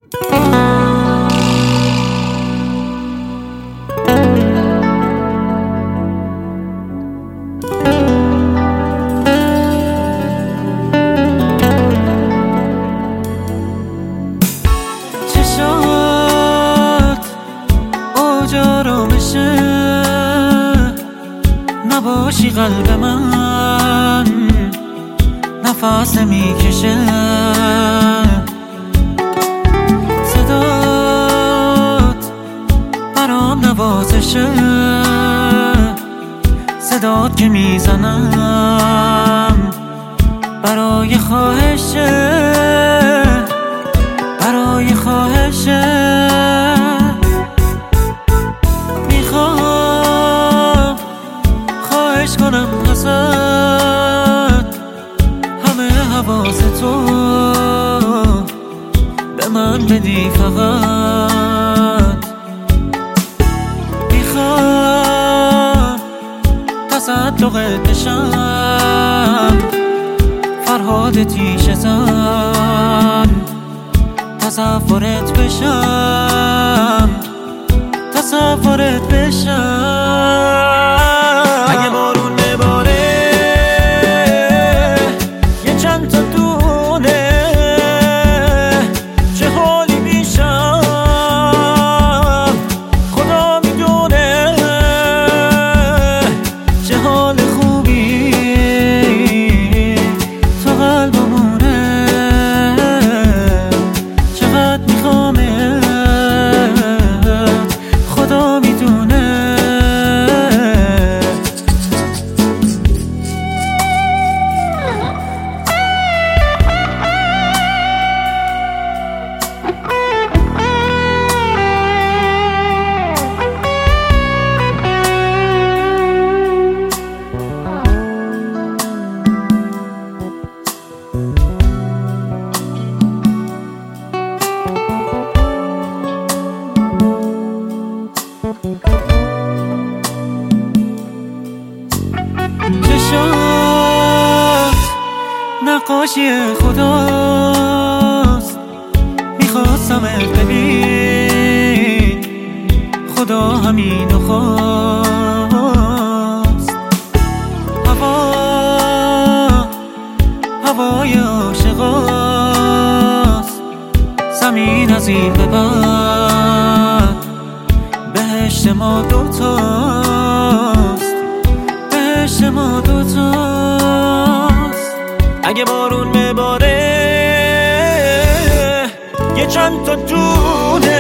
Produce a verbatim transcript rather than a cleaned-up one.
نباشی قلب من نفس میکشه، صدات برام نوازشه، صدات که میزنم برای خواهشه، برای خواهشه. کنم ازت همه حواس تو به من بدی، فقط میخوام تصدقت بشم، فرهاد تیشه زن تصورت بشم، تصورت بشم. اگه بارون بباره یه چند تا دونه چه حالی میشم خدا میدونه، چه حال خوبی تو قلبمونه، چقدر میخوامت خدا میدونه. چشات نقاشی خداست، میخواستمت ببین خدا همینو خواست. هوا هوای عاشقاست، زمین از این به بعد بهشت ما دوتاست، بهشت ما دوتاست. اگه بارون بباره یه چند تا دونه